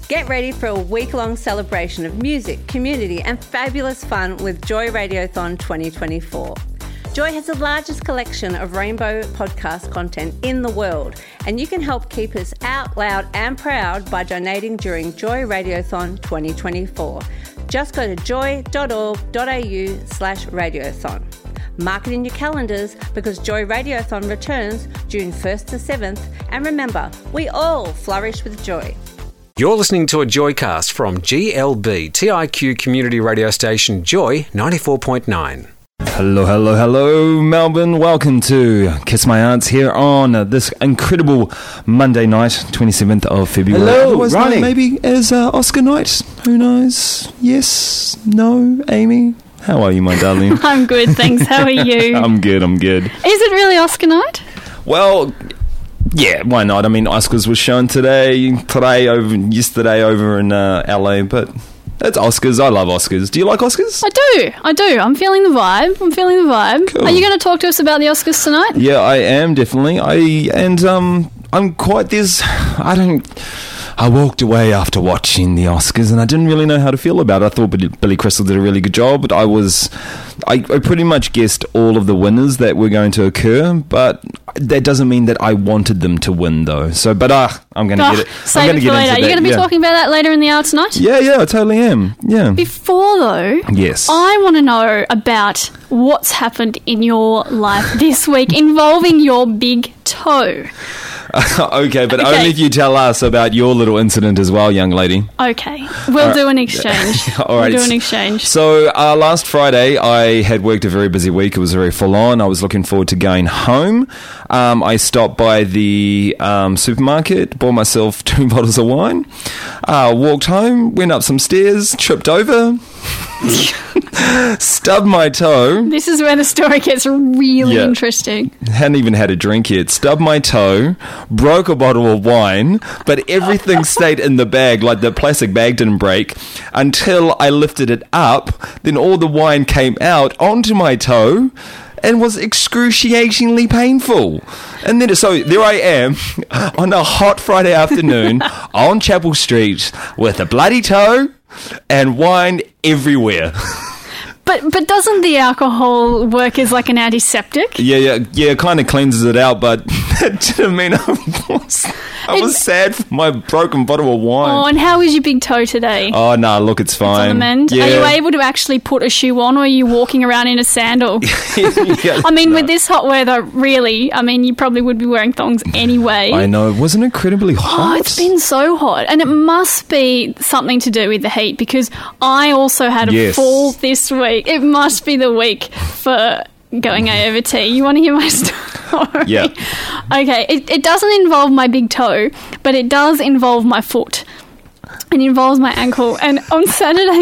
Get ready for a week-long celebration of music, community and fabulous fun with Joy Radiothon 2024. Joy has the largest collection of rainbow podcast content in the world, and you can help keep us out loud and proud by donating during Joy Radiothon 2024. Just go to joy.org.au/radiothon. Mark it in your calendars because Joy Radiothon returns June 1st to 7th, and remember, we all flourish with joy. You're listening to a Joycast from GLB, TIQ community radio station Joy 94.9. Hello, Melbourne. Welcome to Kiss My Aunts here on this incredible Monday night, 27th of February. Hello, otherwise Ronnie. known maybe as Oscar night. Who knows? Yes, no, Amy. How are you, my darling? I'm good, thanks. How are you? I'm good. Is it really Oscar night? Well, yeah, why not? I mean, Oscars was shown yesterday over in LA, but it's Oscars. I love Oscars. Do you like Oscars? I do. I'm feeling the vibe. Cool. Are you going to talk to us about the Oscars tonight? Yeah, I am, definitely. I walked away after watching the Oscars and I didn't really know how to feel about it. I thought Billy Crystal did a really good job, but I pretty much guessed all of the winners that were going to occur, but that doesn't mean that I wanted them to win, though. So, but I'm going to get it. Save it for later. Are you going to be talking about that later in the hour tonight? Yeah, I totally am. Yeah. Before, though, yes, I want to know about what's happened in your life this week involving your big toe. Okay, but only if you tell us about your little incident as well, young lady. Okay, we'll do an exchange. All right. We'll do an exchange. So last Friday, I had worked a very busy week. It was very full on. I was looking forward to going home. I stopped by the supermarket, bought myself 2 bottles of wine, walked home, went up some stairs, tripped over, stubbed my toe. This is where the story gets really interesting. Hadn't even had a drink yet. Stubbed my toe, broke a bottle of wine, but everything stayed in the bag, like the plastic bag didn't break, until I lifted it up. Then all the wine came out onto my toe and was excruciatingly painful. And then, so there I am on a hot Friday afternoon on Chapel Street with a bloody toe and wine everywhere. But doesn't the alcohol work as like an antiseptic? Yeah, it kind of cleanses it out, but that didn't mean I was sad for my broken bottle of wine. Oh, and how is your big toe today? Oh, no, look, it's fine. It's on the mend? Yeah. Are you able to actually put a shoe on, or are you walking around in a sandal? With this hot weather, really, you probably would be wearing thongs anyway. I know, it wasn't incredibly hot. Oh, it's been so hot. And it must be something to do with the heat, because I also had a fall this week. It must be the week for going AOVT. You want to hear my story? Yeah. Okay, it doesn't involve my big toe, but it does involve my foot. It involves my ankle. And on Saturday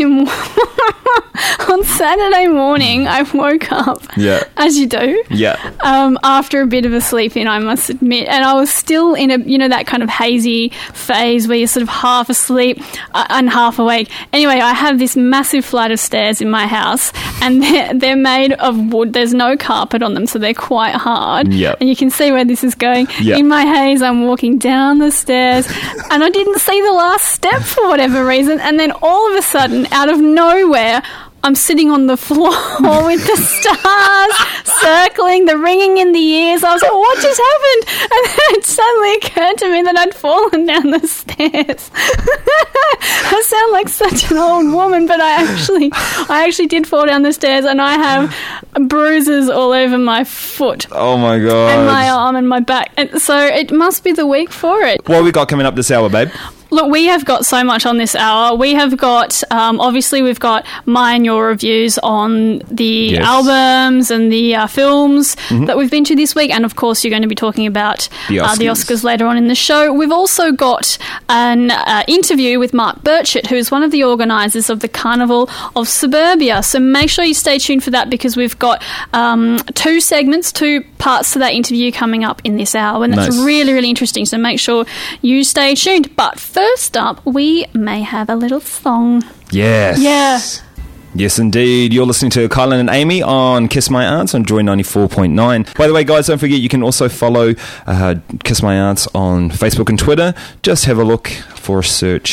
morning, I woke up, as you do, after a bit of a sleep in, I must admit, and I was still in that kind of hazy phase where you're sort of half asleep and half awake. Anyway, I have this massive flight of stairs in my house, and they're made of wood. There's no carpet on them, so they're quite hard. Yep. And you can see where this is going. Yep. In my haze, I'm walking down the stairs, and I didn't see the last step for whatever reason, and then all of a sudden, out of nowhere, I'm sitting on the floor with the stars circling, the ringing in the ears. I was like, what just happened? And then it suddenly occurred to me that I'd fallen down the stairs. I sound like such an old woman, but I actually did fall down the stairs, and I have bruises all over my foot. Oh my God. And my arm and my back. And so it must be the week for it. What have we got coming up this hour, babe? Look, we have got so much on this hour. We have got, obviously, we've got my and your reviews on the albums and the films that we've been to this week. And, of course, you're going to be talking about the Oscars later on in the show. We've also got an interview with Mark Burchett, who is one of the organisers of the Carnival of Suburbia. So make sure you stay tuned for that, because we've got 2 segments, 2 parts to that interview coming up in this hour. And that's really, really interesting. So make sure you stay tuned. But first up, we may have a little song. Yes. Yeah. Yes, indeed. You're listening to Kylan and Amy on Kiss My Aunts on Joy 94.9. By the way, guys, don't forget you can also follow Kiss My Aunts on Facebook and Twitter. Just have a look for a search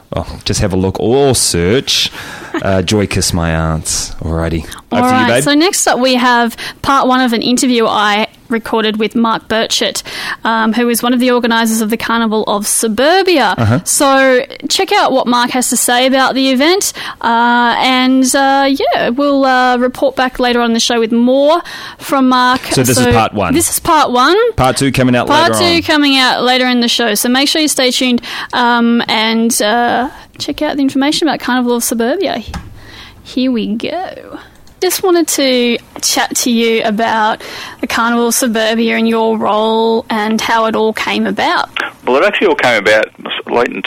just have a look or search Joy Kiss My Aunts. Alrighty. All Over to you, right, babe. so next up we have part one of an interview I recorded with Mark Burchett, who is one of the organisers of the Carnival of Suburbia. So check out what Mark has to say about the event, and we'll report back later on in the show with more from Mark. So this is part one. This is part one. Part two coming out later on. Part two coming out later in the show. So make sure you stay tuned and check out the information about Carnival of Suburbia. Here we go. Just wanted to chat to you about the Carnival of Suburbia and your role and how it all came about. Well, it actually all came about late in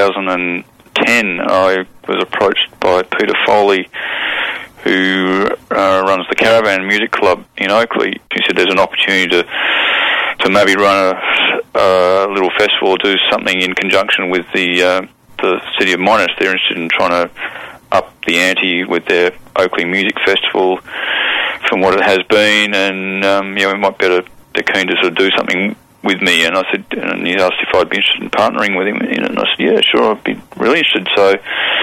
2010. I was approached by Peter Foley, who runs the Caravan Music Club in Oakley. He said there's an opportunity to maybe run a little festival or do something in conjunction with the City of Monash. They're interested in trying to up the ante with their Oakley Music Festival from what it has been, and we might be able to, they're keen to sort of do something with me. And I said, and he asked if I'd be interested in partnering with him in it, and I said, yeah, sure, I'd be really interested. So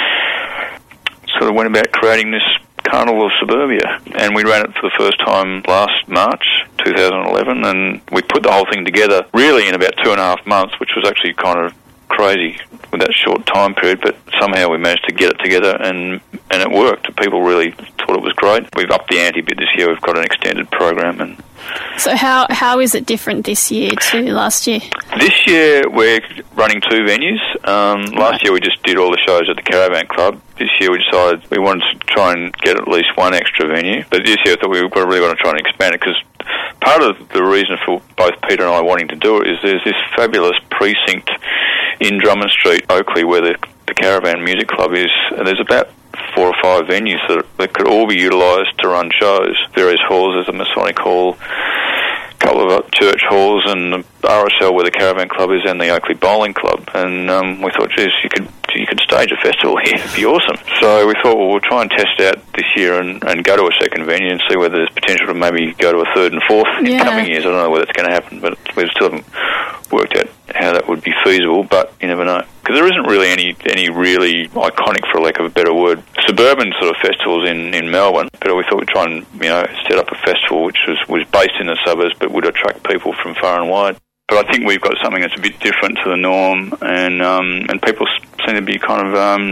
sort of went about creating this Carnival of Suburbia, and we ran it for the first time last March 2011, and we put the whole thing together really in about 2.5 months, which was actually kind of crazy with that short time period, but somehow we managed to get it together, and it worked. People really thought it was great. We've upped the ante a bit this year. We've got an extended program. And so how is it different this year to last year? This year we're running 2 venues. Last year we just did all the shows at the Caravan Club. This year we decided we wanted to try and get at least one extra venue, but this year I thought we really want to try and expand it, because part of the reason for both Peter and I wanting to do it is there's this fabulous precinct in Drummond Street, Oakley, where the Caravan Music Club is, and there's about 4 or 5 venues that could all be utilised to run shows. Various halls, there's a Masonic Hall, a couple of church halls, and the RSL where the Caravan Club is, and the Oakley Bowling Club. And we thought, geez, you could stage a festival here. It'd be awesome. So we thought, well, we'll try and test out this year and go to a second venue and see whether there's potential to maybe go to a third and fourth in coming years. I don't know whether it's going to happen, but we still haven't worked out how that would be feasible, but you never know. Because there isn't really any really iconic, for lack of a better word, suburban sort of festivals in Melbourne, but we thought we'd try and set up a festival which was based in the suburbs but would attract people from far and wide. But I think we've got something that's a bit different to the norm, and people seem to be kind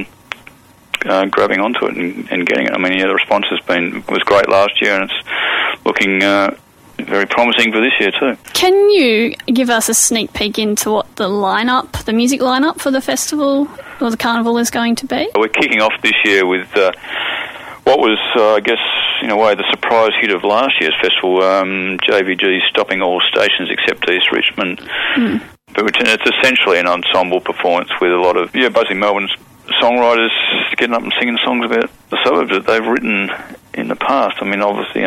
of grabbing onto it and getting it. I mean, the response was great last year, and it's looking very promising for this year too. Can you give us a sneak peek into what the music lineup for the festival or the carnival is going to be? We're kicking off this year with what was, I guess, in a way, the surprise hit of last year's festival, JVG Stopping All Stations Except East Richmond. But it's essentially an ensemble performance with a lot of, basically Melbourne's songwriters getting up and singing songs about the suburbs that they've written in the past. I mean, obviously,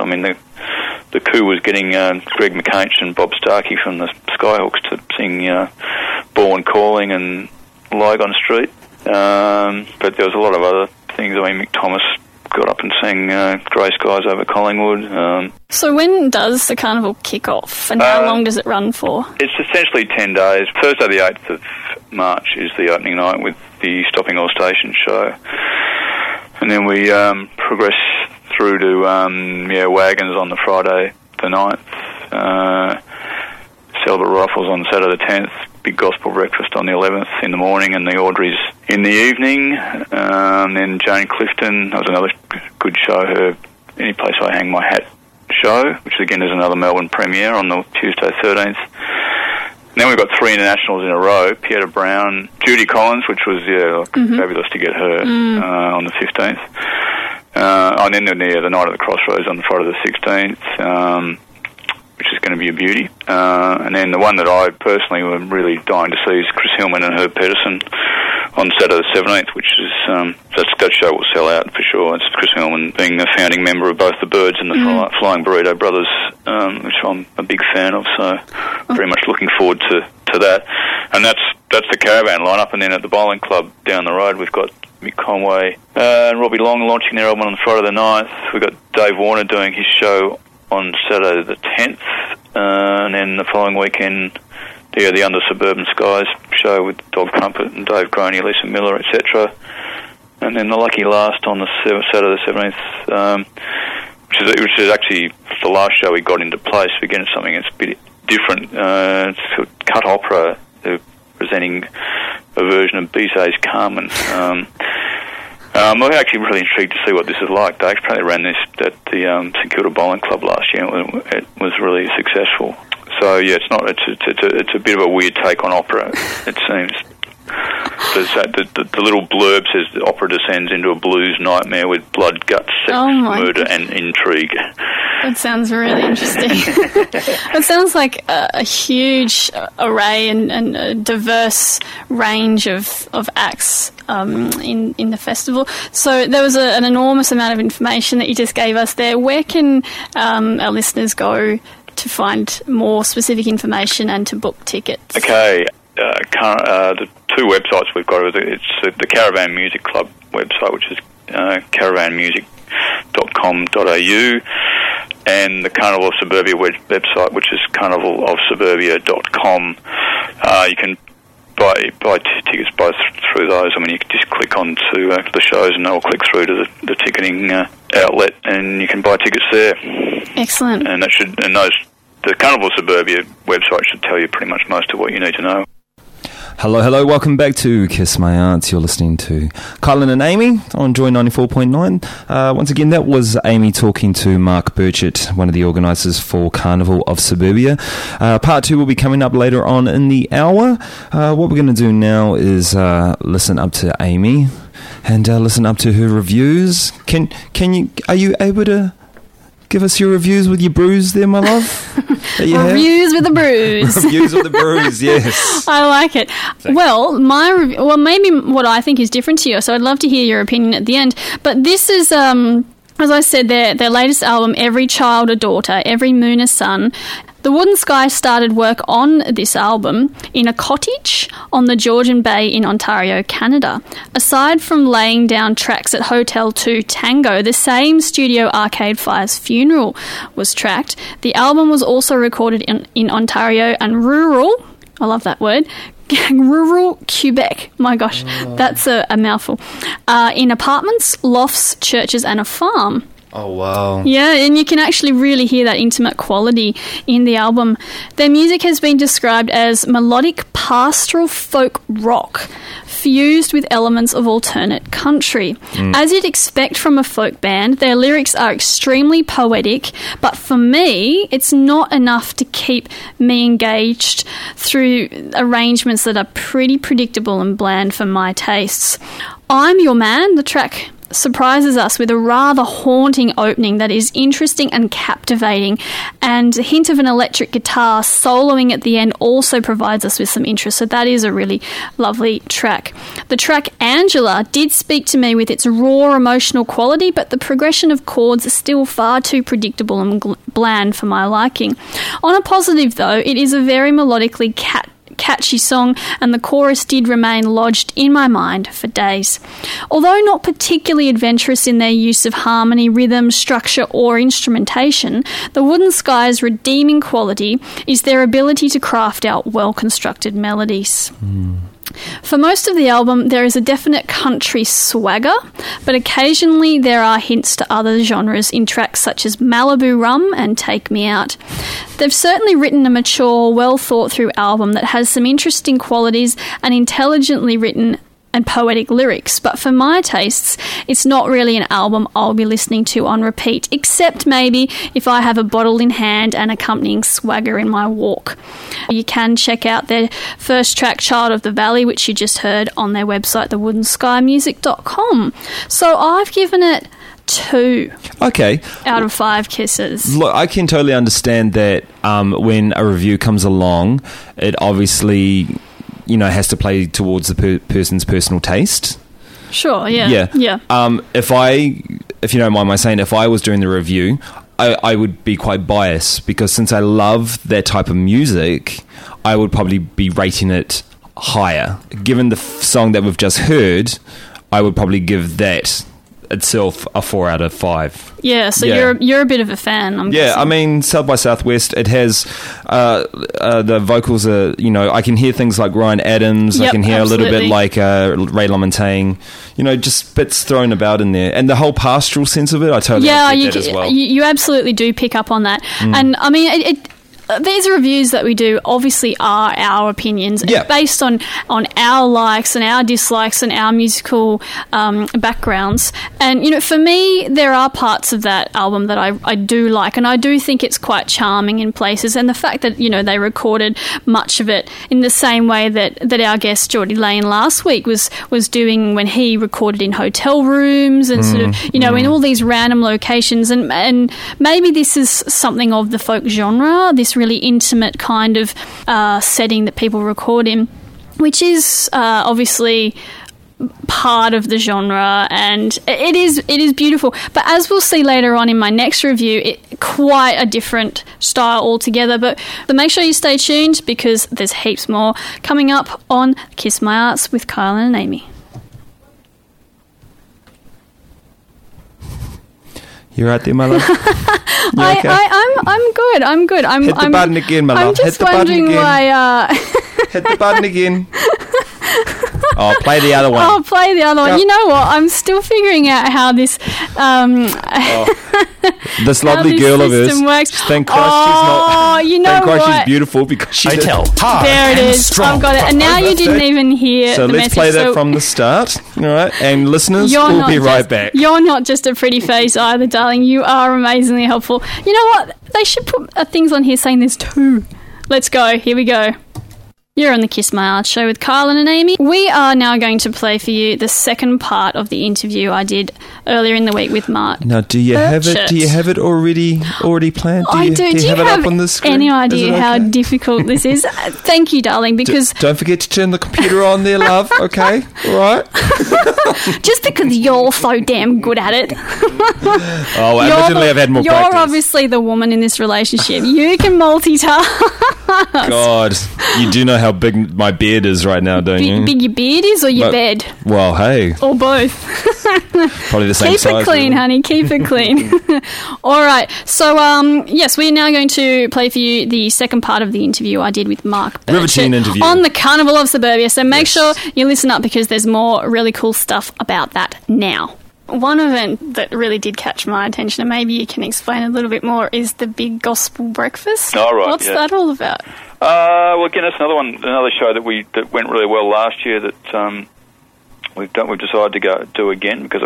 the coup was getting Greg McCainch and Bob Starkey from the Skyhawks to sing Born Calling and Lygon Street. But there was a lot of other things. I mean, Mick Thomas got up and sang Grey Skies Over Collingwood. So when does the carnival kick off, and how long does it run for? It's essentially 10 days. Thursday the 8th of March is the opening night with the Stopping All Stations show. And then we progress through to Wagons on the Friday the 9th, Celibate Rifles on Saturday the 10th, Big Gospel Breakfast on the 11th in the morning, and the Audreys in the evening. Then Jane Clifton, that was another good show, her Any Place I Hang My Hat show, which again is another Melbourne premiere on the Tuesday 13th. And then we've got 3 internationals in a row, Pieta Brown, Judy Collins, which was fabulous to get her on the 15th. And then the Night at the Crossroads on the Friday the 16th, which is going to be a beauty. And then the one that I personally am really dying to see is Chris Hillman and Herb Pedersen on Saturday the 17th, which is that show will sell out for sure. It's Chris Hillman being the founding member of both the Birds and the Flying Burrito Brothers, which I'm a big fan of, so very much looking forward to that. And that's the Caravan lineup. And then at the Bowling Club down the road, we've got Mick Conway and Robbie Long launching their album on Friday the 9th. We've got Dave Warner doing his show on Saturday the 10th, and then the following weekend the Under Suburban Skies show with Dog Crumpet and Dave Groney, Lisa Miller, etc. And then the Lucky Last on the Saturday the 17th, which is actually the last show we got into place. Again, it's something that's a bit different. It's Cut Opera. They're presenting a version of Bizet's Carmen. I'm actually really intrigued to see what this is like. They actually ran this at the St Kilda Bowling Club last year. It was really successful. So yeah, it's a bit of a weird take on opera, it seems. The little blurb says the opera descends into a blues nightmare with blood, guts, sex, murder, and intrigue. That sounds really interesting. It sounds like a huge array and a diverse range of acts in the festival. So there was an enormous amount of information that you just gave us there. Where can our listeners go to find more specific information and to book tickets? Okay. The two websites we've got, it's the Caravan Music Club website, which is caravanmusic.com.au, and the Carnival of Suburbia website, which is carnivalofsuburbia.com. You can buy tickets both through those. I mean, you can just click on to the shows and they'll click through to the ticketing outlet, and you can buy tickets there. Excellent. And the Carnival of Suburbia website should tell you pretty much most of what you need to know. Hello, welcome back to Kiss My Arts. You're listening to Kylan and Amy on Joy 94.9. Once again, that was Amy talking to Mark Burchett, one of the organisers for Carnival of Suburbia. Part 2 will be coming up later on in the hour. What we're going to do now is listen up to Amy and listen up to her reviews. Are you able to give us your reviews with your brews there, my love? Reviews with a bruise. Reviews with a bruise, yes. I like it. Thanks. Well, maybe what I think is different to you, so I'd love to hear your opinion at the end. But this is, as I said, their latest album, Every Child a Daughter, Every Moon a Sun. The Wooden Sky started work on this album in a cottage on the Georgian Bay in Ontario, Canada. Aside from laying down tracks at Hotel 2 Tango, the same studio Arcade Fire's Funeral was tracked. The album was also recorded in Ontario and rural, I love that word, rural Quebec. My gosh, that's a mouthful. In apartments, lofts, churches and a farm. Oh, wow. Yeah, and you can actually really hear that intimate quality in the album. Their music has been described as melodic pastoral folk rock, fused with elements of alternate country. As you'd expect from a folk band, their lyrics are extremely poetic, but for me, it's not enough to keep me engaged through arrangements that are pretty predictable and bland for my tastes. I'm Your Man, the track surprises us with a rather haunting opening that is interesting and captivating, and a hint of an electric guitar soloing at the end also provides us with some interest, so that is a really lovely track. The track Angela did speak to me with its raw emotional quality, but the progression of chords is still far too predictable and bland for my liking. On a positive though, it is a very melodically catchy song, and the chorus did remain lodged in my mind for days. Although not particularly adventurous in their use of harmony, rhythm, structure or instrumentation, the Wooden Sky's redeeming quality is their ability to craft out well-constructed melodies. For most of the album, there is a definite country swagger, but occasionally there are hints to other genres in tracks such as Malibu Rum and Take Me Out. They've certainly written a mature, well-thought-through album that has some interesting qualities and intelligently written and poetic lyrics, but for my tastes, it's not really an album I'll be listening to on repeat, except maybe if I have a bottle in hand and accompanying swagger in my walk. You can check out their first track, Child of the Valley, which you just heard, on their website, thewoodenskymusic.com. So I've given it 2 out of 5 kisses. Look, I can totally understand that when a review comes along, it obviously, has to play towards the person's personal taste. Sure, yeah. If you don't mind my saying, if I was doing the review, I would be quite biased, because since I love that type of music, I would probably be rating it higher. Given the song that we've just heard, I would probably give that itself a 4 out of 5. Yeah, so you're a bit of a fan. I'm guessing. I mean, South by Southwest, it has the vocals are, I can hear things like Ryan Adams. Yep, I can hear absolutely. a little bit like Ray LaMontagne. Just bits thrown about in there, and the whole pastoral sense of it. I totally get that as well. You absolutely do pick up on that, and I mean these reviews that we do obviously are our opinions based on our likes and our dislikes and our musical backgrounds. And, for me, there are parts of that album that I do like, and I do think it's quite charming in places. And the fact that, they recorded much of it in the same way that our guest Geordie Lane last week was doing when he recorded in hotel rooms and sort of, in all these random locations. And maybe this is something of the folk genre, this really intimate kind of setting that people record in, which is obviously part of the genre, and it is beautiful. But as we'll see later on in my next review, quite a different style altogether. But make sure you stay tuned, because there's heaps more coming up on Kiss My Arts with Kyle and Amy. You're right there, my love. Okay? I'm good. Hit the button again, my love. I'm just wondering why. Hit the button again. Oh, play the other one. Oh, play the other one. You know what? I'm still figuring out how this this lovely girl of hers. Works. Thank Christ she's not. You know thank Christ what? she's beautiful, because she's Hotel. Hard there it and is. strong. I've got it. And now you didn't even hear So the let's message. play that from the start. All right. And listeners, we'll be right back. You're not just a pretty face either, darling. You are amazingly helpful. You know what? They should put things on here saying there's 2. Let's go. Here we go. You're on the Kiss My Arts show with Kylan and Amy. We are now going to play for you the second part of the interview I did earlier in the week with Mark. Now, do you have it? Do you have it already planned? I do. Do you have it up on the screen? Any idea how difficult this is? Thank you, darling. Because don't forget to turn the computer on there, love. Okay, all right. Just because you're so damn good at it. Oh, admittedly, I've had more practice. You're obviously the woman in this relationship. You can multitask. God, you do know how big my beard is right now, don't you? Big your beard is, or your bed? Well, hey. Or both. Probably the same Keep size. Keep it clean, really. honey. Keep it clean. All right. So, yes, we're now going to play for you the second part of the interview I did with Mark Burchett Riveting interview. on the Carnival of Suburbia. So make sure you listen up, because there's more really cool stuff about that now. One event that really did catch my attention, and maybe you can explain a little bit more, is the Big Gospel Breakfast. Oh, right, What's that all about? Well, again, that's another show that went really well last year that we've decided to do again, because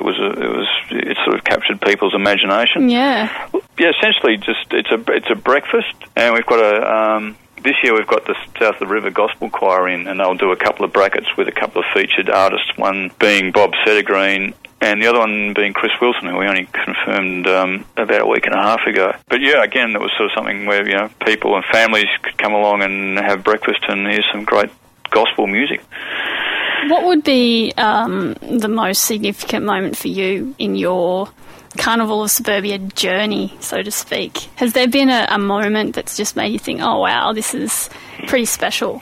it sort of captured people's imagination. Yeah. Yeah, essentially, just it's a breakfast, and we've got this year we've got the South of the River Gospel Choir in, and they'll do a couple of brackets with a couple of featured artists, one being Bob Settergreen and the other one being Chris Wilson, who we only confirmed about a week and a half ago. But yeah, again, it was sort of something where people and families could come along and have breakfast and hear some great gospel music. What would be the most significant moment for you in your Carnival of Suburbia journey, so to speak? Has there been a moment that's just made you think, oh wow, this is pretty special?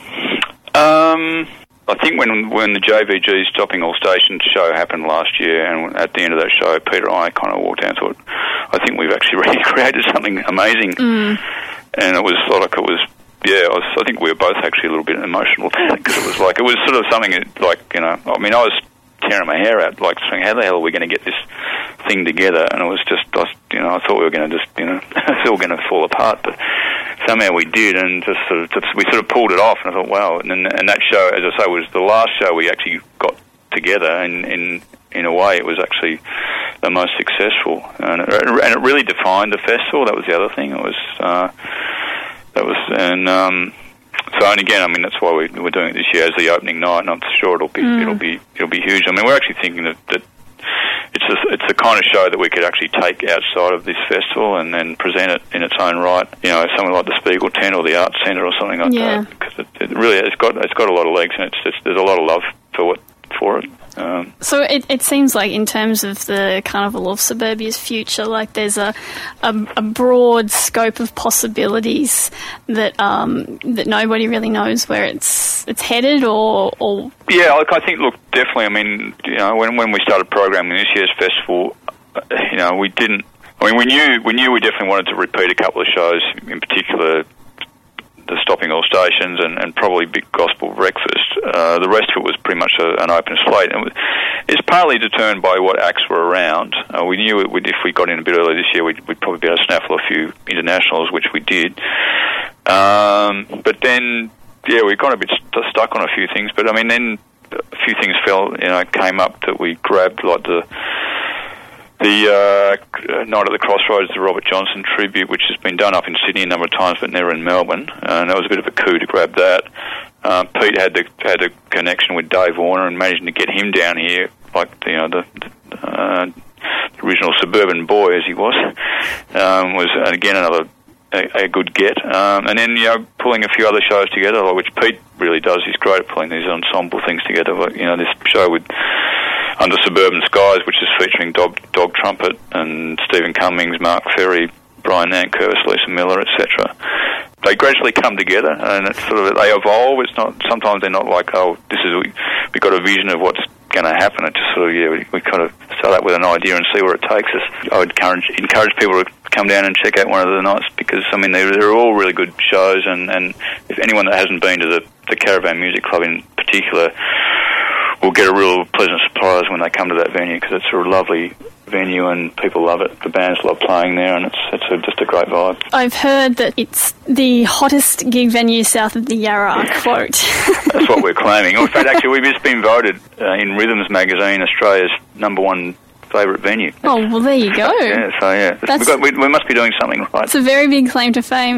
I think when the JVG Stopping All Stations show happened last year, and at the end of that show, Peter and I kind of walked out and thought, I think we've actually really created something amazing. And it was like I think we were both actually a little bit emotional about it, because it was sort of something I was tearing my hair out, like saying, how the hell are we going to get this thing together? And it was just, I thought we were going to just, it's all going to fall apart, but somehow we did, and we sort of pulled it off, and I thought, wow. And that show, as I say, was the last show we actually got together, and in a way it was actually the most successful, and it really defined the festival. That was the other thing. It was so, and again, I mean, that's why we're doing it this year as the opening night, and I'm sure it'll be huge. I mean, we're actually thinking that it's the kind of show that we could actually take outside of this festival and then present it in its own right. Something like the Spiegel Tent or the Arts Centre or something like that, because it really it's got a lot of legs, and there's a lot of love for it. So it seems like in terms of the Carnival of Suburbia's future, like there's a broad scope of possibilities that that nobody really knows where it's headed or. Yeah, I think, look, definitely. I mean, when we started programming this year's festival, we didn't. I mean, we knew we definitely wanted to repeat a couple of shows, in particular the Stopping All Stations and probably Big Gospel Breakfast. The rest of it was pretty much an open slate. And it's partly determined by what acts were around. We knew if we got in a bit earlier this year, we'd probably be able to snaffle a few internationals, which we did. But then, we got a bit stuck on a few things. But I mean, then a few things came up that we grabbed, like the Night at the Crossroads, the Robert Johnson tribute, which has been done up in Sydney a number of times, but never in Melbourne, and that was a bit of a coup to grab that. Pete had a connection with Dave Warner and managing to get him down here, like the original suburban boy as he was again another a good get. And then pulling a few other shows together, which Pete really does. He's great at pulling these ensemble things together. Like, this show with Under Suburban Skies, which is featuring Dog Trumpet and Stephen Cummings, Mark Ferry, Brian Nankervis, Lisa Miller, etc. They gradually come together, and it's they evolve. It's not. Sometimes they're not like, we've got a vision of what's going to happen. It just we kind of start out with an idea and see where it takes us. I would encourage people to come down and check out one of the nights, because they're all really good shows, and if anyone that hasn't been to the Caravan Music Club in particular will get a real pleasant surprise when they come to that venue, because it's a lovely venue and people love it. The bands love playing there, and it's just a great vibe. I've heard that it's the hottest gig venue south of the Yarra, quote. That's what we're claiming. In fact, actually, we've just been voted in Rhythms magazine Australia's #1 favourite venue. Oh, well, there you go. We must be doing something right. It's a very big claim to fame.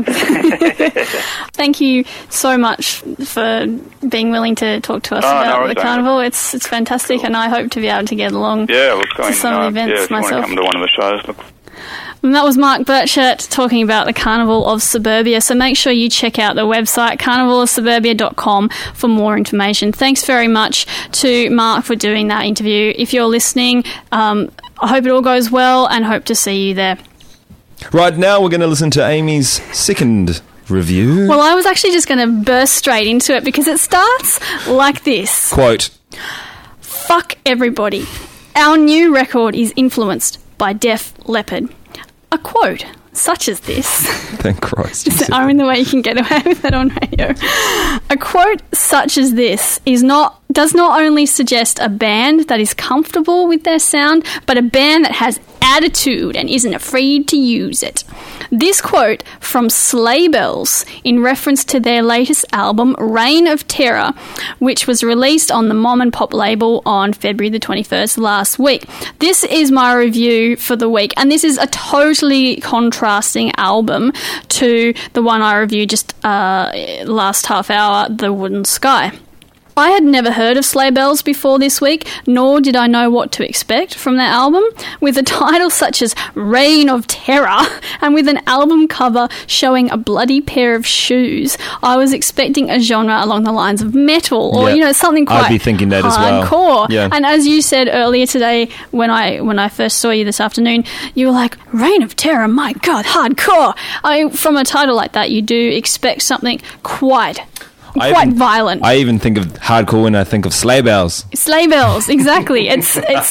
Thank you so much for being willing to talk to us about the carnival. It's fantastic, and I hope to be able to get along to some of the events myself. Come to one of the shows. And that was Mark Birchett talking about the Carnival of Suburbia. So make sure you check out the website, carnivalofsuburbia.com, for more information. Thanks very much to Mark for doing that interview. If you're listening, I hope it all goes well and hope to see you there. Right, now we're going to listen to Amy's second review. Well, I was actually just going to burst straight into it because it starts like this. Quote, "Fuck everybody. Our new record is influenced by Def Leppard." A quote such as this. Thank Christ. It's the only way you can get away with it on radio. A quote such as this does not only suggest a band that is comfortable with their sound, but a band that has attitude and isn't afraid to use it. This quote from Sleigh Bells in reference to their latest album, Reign of Terror, which was released on the Mom and Pop label on February the 21st last week. This is my review for the week, and this is a totally contrasting album to the one I reviewed just last half hour, The Wooden Sky. I had never heard of Sleigh Bells before this week, nor did I know what to expect from their album. With a title such as Reign of Terror, and with an album cover showing a bloody pair of shoes, I was expecting a genre along the lines of metal, or something quite I'd be thinking that hardcore. as well. Yeah. And as you said earlier today, when I first saw you this afternoon, you were like, Reign of Terror, my God, hardcore. From a title like that, you do expect something quite violent. I even think of hardcore when I think of Sleigh Bells. Sleigh Bells, exactly. It's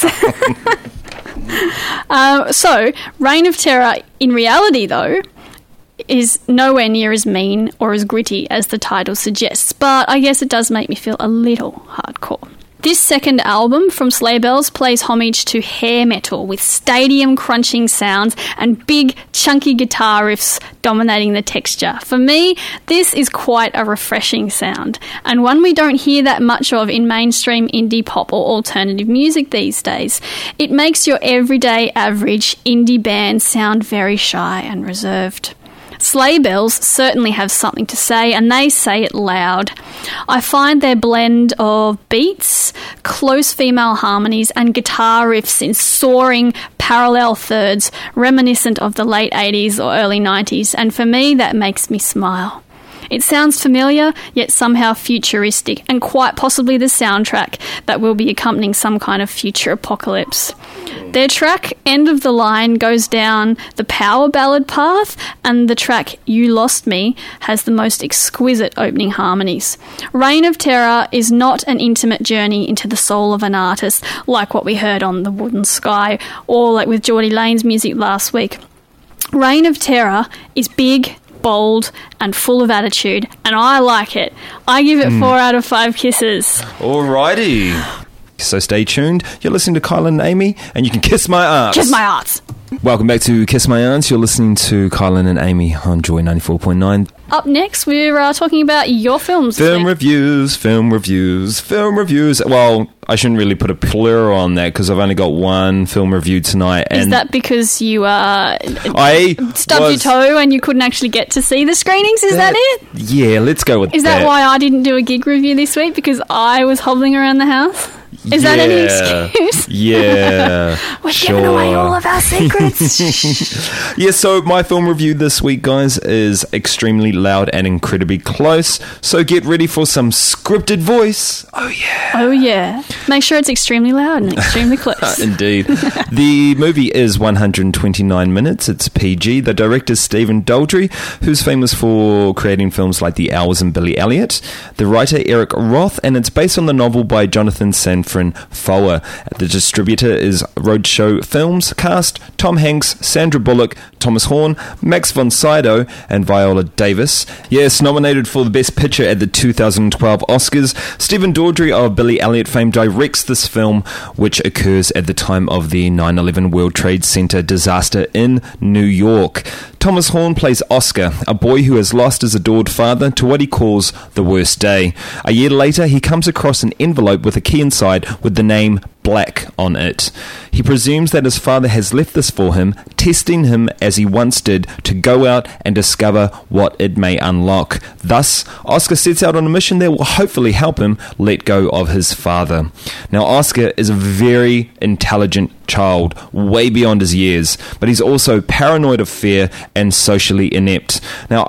so Reign of Terror, in reality, though, is nowhere near as mean or as gritty as the title suggests. But I guess it does make me feel a little hardcore. This second album from Sleigh Bells plays homage to hair metal with stadium-crunching sounds and big, chunky guitar riffs dominating the texture. For me, this is quite a refreshing sound, and one we don't hear that much of in mainstream indie pop or alternative music these days. It makes your everyday average indie band sound very shy and reserved. Sleigh Bells certainly have something to say, and they say it loud. I find their blend of beats, close female harmonies, and guitar riffs in soaring parallel thirds reminiscent of the late 80s or early 90s, and for me that makes me smile. It sounds familiar, yet somehow futuristic, and quite possibly the soundtrack that will be accompanying some kind of future apocalypse. Their track, End of the Line, goes down the power ballad path, and the track You Lost Me has the most exquisite opening harmonies. Reign of Terror is not an intimate journey into the soul of an artist like what we heard on The Wooden Sky or like with Geordie Lane's music last week. Reign of Terror is big, bold and full of attitude, and I like it. I give it 4 out of 5 kisses. Alrighty. So stay tuned. You're listening to Kylan and Amy, and you can kiss my arse. Kiss my arse. Welcome back to Kiss My Aunts. You're listening to Kylan and Amy on Joy 94.9. Up next, we're talking about your films. Film reviews. Well, I shouldn't really put a plural on that because I've only got one film review tonight. Is that because you stubbed your toe and you couldn't actually get to see the screenings? Is that it? Yeah, let's go with that. Is that why I didn't do a gig review this week? Because I was hobbling around the house? Is that any excuse? Yeah. We're giving away all of our secrets. Yeah, so my film review this week, guys, is extremely loud and incredibly close. So get ready for some scripted voice. Oh, yeah. Oh, yeah. Make sure it's extremely loud and extremely close. Indeed. The movie is 129 minutes. It's PG. The director is Stephen Daldry, who's famous for creating films like The Hours and Billy Elliot. The writer, Eric Roth, and it's based on the novel by Jonathan Safran Foer. The distributor is Roadshow Films. Cast: Tom Hanks, Sandra Bullock, Thomas Horn, Max von Sydow, and Viola Davis. Yes, nominated for the Best Picture at the 2012 Oscars. Stephen Daldry of Billy Elliot fame directs this film, which occurs at the time of the 9/11 World Trade Center disaster in New York. Thomas Horn plays Oscar, a boy who has lost his adored father to what he calls the worst day. A year later, he comes across an envelope with a key inside with the name Black on it. He presumes that his father has left this for him, testing him as he once did to go out and discover what it may unlock. Thus, Oscar sets out on a mission that will hopefully help him let go of his father. Now, Oscar is a very intelligent child, way beyond his years, but he's also paranoid of fear and socially inept. Now,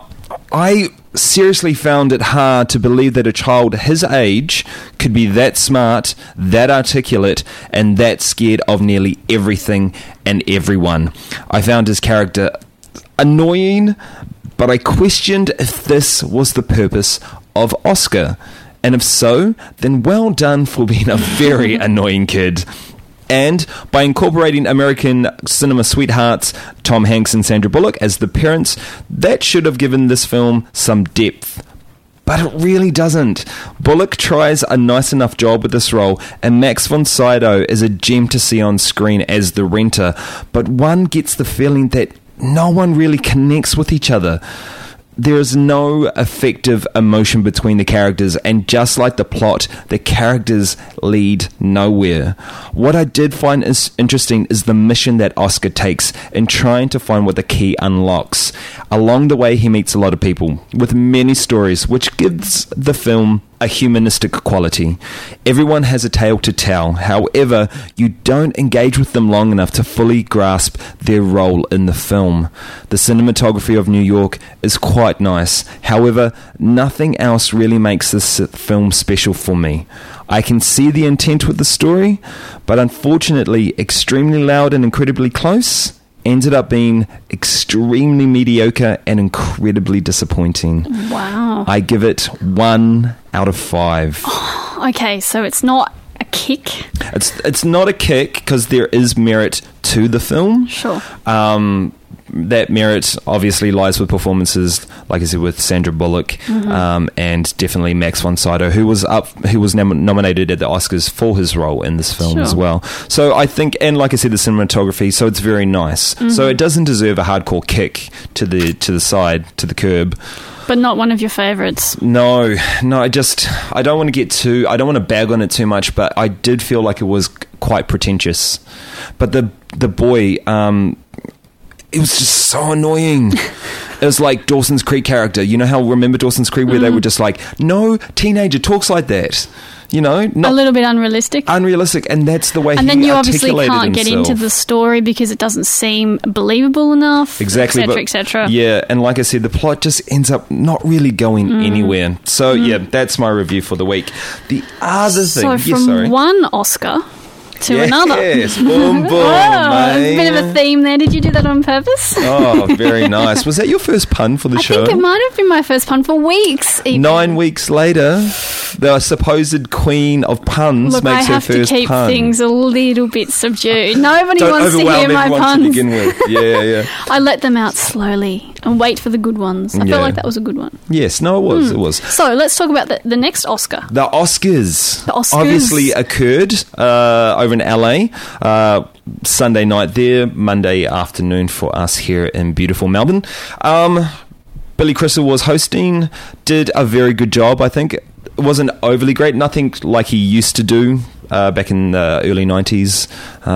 I seriously found it hard to believe that a child his age could be that smart, that articulate, and that scared of nearly everything and everyone. I found his character annoying, but I questioned if this was the purpose of Oscar. And if so, then well done for being a very annoying kid. And by incorporating American cinema sweethearts Tom Hanks and Sandra Bullock as the parents, that should have given this film some depth. But it really doesn't. Bullock tries a nice enough job with this role, and Max von Sydow is a gem to see on screen as the renter, but one gets the feeling that no one really connects with each other. There is no effective emotion between the characters, and just like the plot, the characters lead nowhere. What I did find interesting is the mission that Oscar takes in trying to find what the key unlocks. Along the way, he meets a lot of people with many stories, which gives the film a humanistic quality. Everyone has a tale to tell. However, you don't engage with them long enough to fully grasp their role in the film. The cinematography of New York is quite nice. However, nothing else really makes this film special for me. I can see the intent with the story, but unfortunately, extremely loud and incredibly close ended up being extremely mediocre and incredibly disappointing. Wow. I give it 1 out of 5. Okay, so it's not a kick? It's not a kick because there is merit to the film. Sure. That merit obviously lies with performances, like I said, with Sandra Bullock, and definitely Max von Sydow, who was nominated at the Oscars for his role in this film as well. So I think, and like I said, the cinematography, so it's very nice. So it doesn't deserve a hardcore kick to the side, to the curb. But not one of your favourites. No, I don't want to bag on it too much, but I did feel like it was quite pretentious. But the boy, it was just so annoying. It was like Dawson's Creek character. You know how, remember Dawson's Creek where they were just like, no teenager talks like that. not a little bit unrealistic. And that's the way and he then you articulated obviously can't get himself. into the story because it doesn't seem believable enough. Exactly, etc. Yeah, and like I said, the plot just ends up not really going anywhere. So yeah, that's my review for the week. The other thing, So from one Oscar to another. Yes, boom, boom, a bit of a theme there. Did you do that on purpose? Oh, very nice. Was that your first pun for the show? I think it might have been my first pun for weeks. Even. 9 weeks later, the supposed queen of puns makes her first pun. I have to keep things a little bit subdued. Nobody Don't wants to hear my puns. To begin with. Yeah. I let them out slowly and wait for the good ones. I felt like that was a good one. Yes, no, it was. It was. So let's talk about the next Oscar. The Oscars. The Oscars obviously occurred over in LA. Sunday night there, Monday afternoon for us here in beautiful Melbourne. Billy Crystal was hosting, did a very good job, I think. It wasn't overly great, nothing like he used to do back in the early 90s,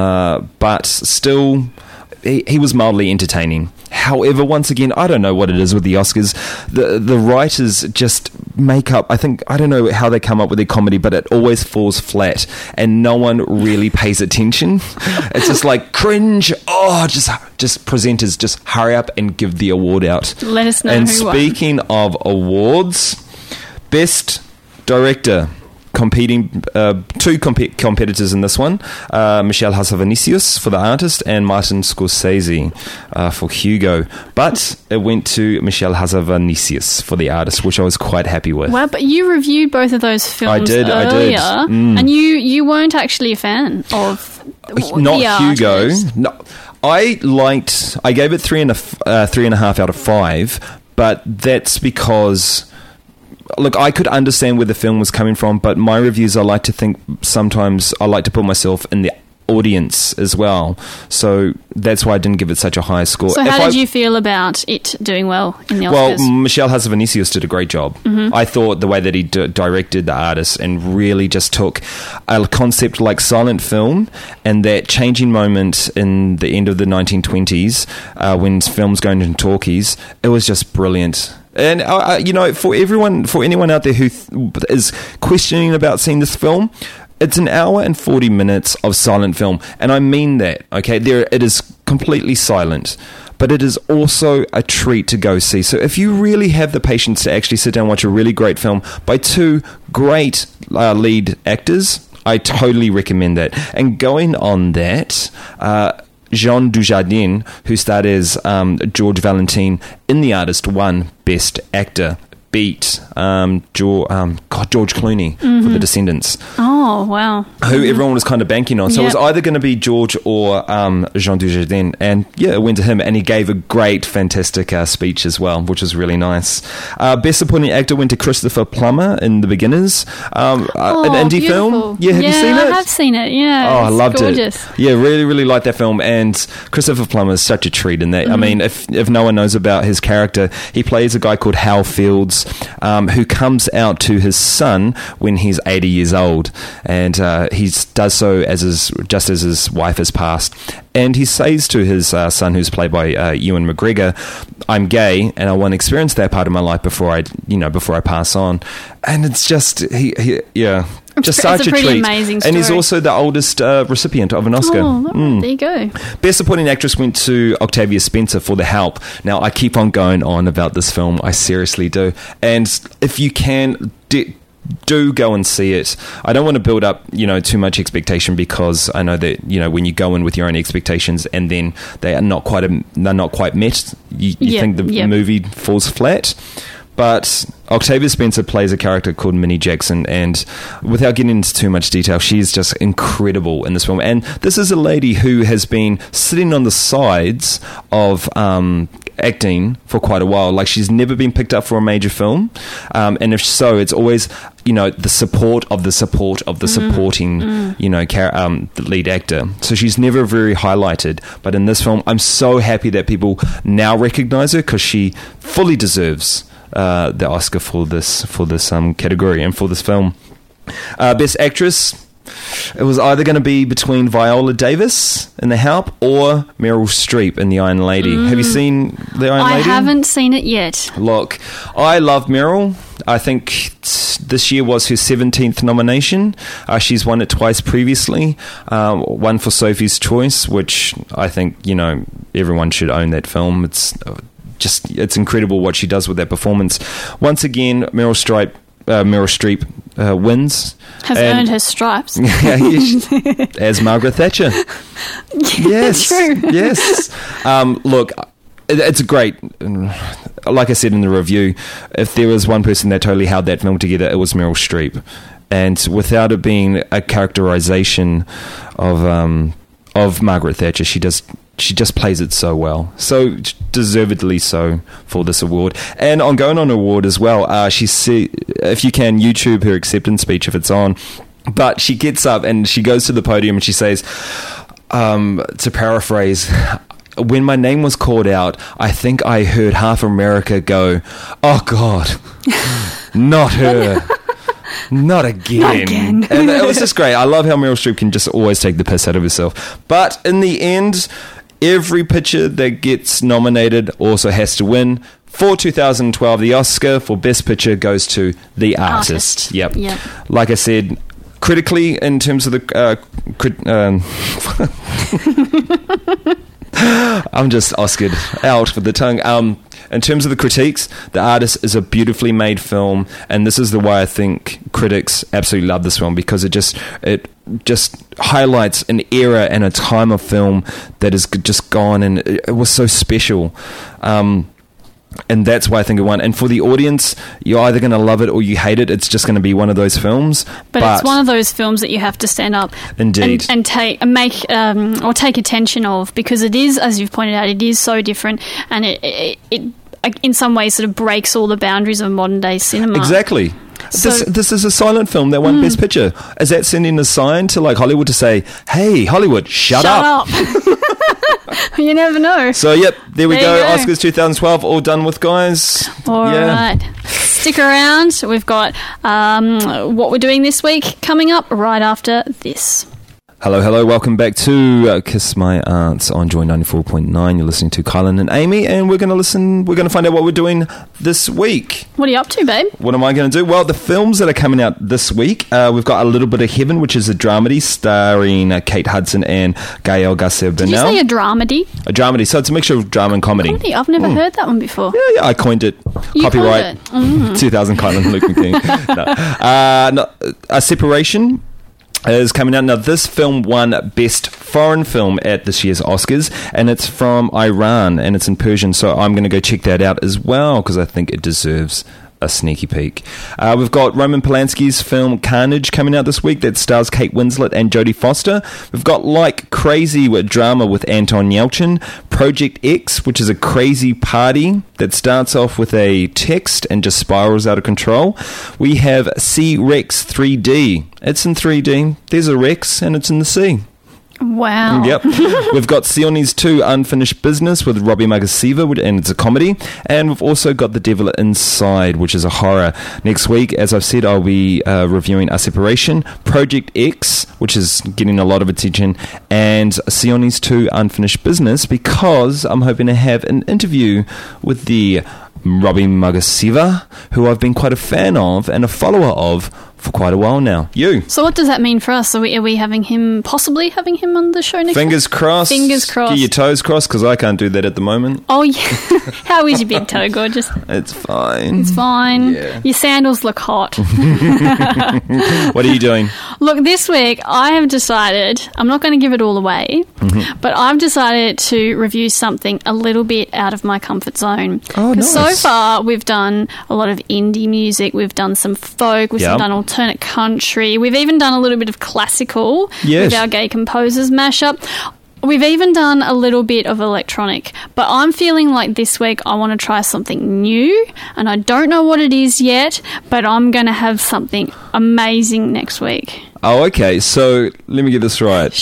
but still, he was mildly entertaining. However, once again, I don't know what it is with the Oscars. The writers just make up, I don't know how they come up with their comedy, but it always falls flat and no one really pays attention. It's just like cringe. Oh, just presenters, just hurry up and give the award out. Let us know and who won. Speaking of awards, Best Director, competing two competitors in this one, Michel Hazanavicius for The Artist and Martin Scorsese for Hugo, but it went to Michel Hazanavicius for The Artist, which I was quite happy with. Well, but you reviewed both of those films earlier, and you weren't actually a fan of not The Hugo. Artist. No, I gave it 3.5 out of 5, but that's because, look, I could understand where the film was coming from, but my reviews, I like to think sometimes I like to put myself in the audience as well. So that's why I didn't give it such a high score. So how did you feel about it doing well in the Oscars? Well, Michel Hazanavicius did a great job. Mm-hmm. I thought the way that he directed The Artist and really just took a concept like silent film and that changing moment in the end of the 1920s when films going into talkies, it was just brilliant. And for anyone out there who is questioning about seeing this film, it's an hour and 40 minutes of silent film, and I mean that. Okay, it is completely silent, but it is also a treat to go see. So if you really have the patience to actually sit down and watch a really great film by two great lead actors, I totally recommend that. And going on that, Jean Dujardin, who starred as George Valentin in The Artist, won Best Actor, beat George Clooney for The Descendants. Oh, wow. Who everyone was kind of banking on. So it was either going to be George or Jean Dujardin. And yeah, it went to him. And he gave a great, fantastic speech as well, which was really nice. Best Supporting Actor went to Christopher Plummer in The Beginners. An indie film. Yeah, have you seen it? I have seen it, yeah. Oh, I loved gorgeous. it. Yeah, really, really liked that film. And Christopher Plummer is such a treat in that. I mean, if no one knows about his character, he plays a guy called Hal Fields, who comes out to his son when he's 80 years old, and he does so just as his wife has passed, and he says to his son, who's played by Ewan McGregor, "I'm gay and I want to experience that part of my life before I pass on." And it's just just such a treat. Amazing story. And he's also the oldest recipient of an Oscar. Oh, there you go. Best Supporting Actress went to Octavia Spencer for The Help. Now, I keep on going on about this film. I seriously do. And if you can, do go and see it. I don't want to build up, too much expectation, because I know that, when you go in with your own expectations and then they're not quite met, you think the movie falls flat. But Octavia Spencer plays a character called Minnie Jackson, and without getting into too much detail, she is just incredible in this film. And this is a lady who has been sitting on the sides of acting for quite a while. Like, she's never been picked up for a major film, and if so, it's always the support of the supporting the lead actor. So she's never very highlighted. But in this film, I'm so happy that people now recognize her, because she fully deserves the Oscar for this category and for this film. Best Actress, It was either going to be between Viola Davis in The Help or Meryl Streep in The Iron Lady. Have you seen The Iron Lady? I haven't seen it yet. Look, I love Meryl. I think this year was her 17th nomination. She's won it twice previously. One for Sophie's Choice, which I think, everyone should own that film. It's incredible what she does with that performance. Once again, Meryl Streep wins. Has earned her stripes. As Margaret Thatcher. Yes. True. Yes. Look, it's great. Like I said in the review, if there was one person that totally held that film together, it was Meryl Streep. And without it being a characterization of Margaret Thatcher, she just plays it so well. So deservedly so for this award. And on going on award as well, if you can, YouTube her acceptance speech if it's on. But she gets up and she goes to the podium and she says, to paraphrase, when my name was called out, I think I heard half America go, "Oh God, not her." Not again. And it was just great. I love how Meryl Streep can just always take the piss out of herself. But in the end, every picture that gets nominated also has to win. For 2012, the Oscar for Best Picture goes to The Artist. Yep. Like I said, critically, in terms of the... I'm just Oscared out with the tongue. In terms of the critiques, The Artist is a beautifully made film, and this is the way I think critics absolutely love this film, because it just highlights an era and a time of film that is just gone, and it was so special. And that's why I think it won. And for the audience, you're either going to love it or you hate it. It's just going to be one of those films. But it's one of those films that you have to stand up indeed and take attention of, because it is, as you've pointed out, it is so different, and it in some ways sort of breaks all the boundaries of modern day cinema. Exactly. This is a silent film that won Best Picture. Is that sending a sign to Hollywood to say, "Hey, Hollywood, shut up. You never know. So, yep, there we go. Oscars 2012, all done with, guys. All right. Stick around. We've got what we're doing this week coming up right after this. Hello. Welcome back to Kiss My Aunts on Joy 94.9. You're listening to Kylan and Amy, and we're going to find out what we're doing this week. What are you up to, babe? What am I going to do? Well, the films that are coming out this week, we've got A Little Bit of Heaven, which is a dramedy starring Kate Hudson and Gael Garcia Bernal. Did you say a dramedy? A dramedy. So it's a mixture of drama and comedy. I've never heard that one before. Yeah, I coined it. You Copyright. Coined it. 2000 Kylan Luke McKean. A Separation is coming out. Now, this film won Best Foreign Film at this year's Oscars, and it's from Iran, and it's in Persian, so I'm going to go check that out as well, because I think it deserves a sneaky peek. We've got Roman Polanski's film Carnage coming out this week that stars Kate Winslet and Jodie Foster. We've got Like Crazy with drama with Anton Yelchin. Project X, which is a crazy party that starts off with a text and just spirals out of control. We have C-Rex 3D. It's in 3D. There's a Rex and it's in the sea. Wow. Yep. We've got Sioni's 2 Unfinished Business with Robbie Magasiva, and it's a comedy. And we've also got The Devil Inside, which is a horror. Next week, as I've said, I'll be reviewing A Separation, Project X, which is getting a lot of attention, and Sioni's 2 Unfinished Business, because I'm hoping to have an interview with the Robbie Magasiva, who I've been quite a fan of and a follower of for quite a while now. You. So what does that mean for us? Are we possibly having him on the show next Fingers week? crossed. Fingers crossed. Get your toes crossed, because I can't do that at the moment. Oh, yeah. How is your big toe, gorgeous? It's fine. It's fine. Yeah. Your sandals look hot. What are you doing? Look, this week I have decided, I'm not going to give it all away, but I've decided to review something a little bit out of my comfort zone. Oh, nice. So far, we've done a lot of indie music, we've done some folk, we've done alternate country, we've even done a little bit of classical with our Gay Composers mashup. We've even done a little bit of electronic, but I'm feeling like this week I want to try something new, and I don't know what it is yet, but I'm going to have something amazing next week. Oh, okay. So let me get this right.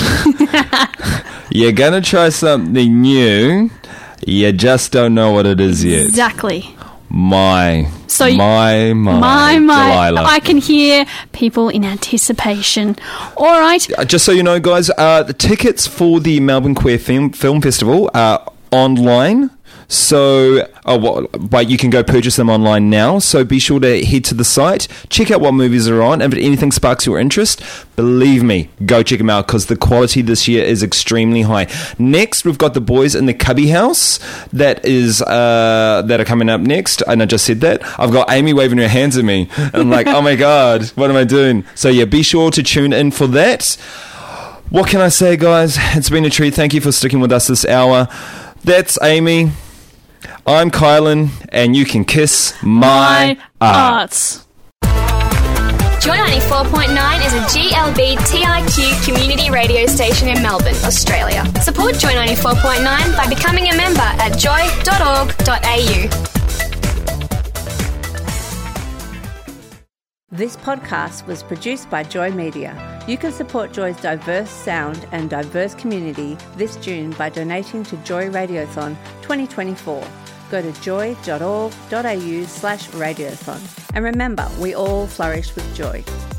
You're going to try something new, you just don't know what it is yet. Exactly. My Delilah. I can hear people in anticipation. All right. Just so you know, guys, the tickets for the Melbourne Queer Film Festival are online. So, but you can go purchase them online now. So be sure to head to the site, check out what movies are on. If anything sparks your interest, believe me, go check them out because the quality this year is extremely high. Next, we've got The Boys in the Cubby House that are coming up next. And I just said that. I've got Amy waving her hands at me. I'm like, oh my God, what am I doing? So yeah, be sure to tune in for that. What can I say, guys? It's been a treat. Thank you for sticking with us this hour. That's Amy. I'm Kylan, and you can kiss my arts. Joy 94.9 is a GLB TIQ community radio station in Melbourne, Australia. Support Joy 94.9 by becoming a member at joy.org.au. This podcast was produced by Joy Media. You can support Joy's diverse sound and diverse community this June by donating to Joy Radiothon 2024. Go to joy.org.au/radiothon. And remember, we all flourish with joy.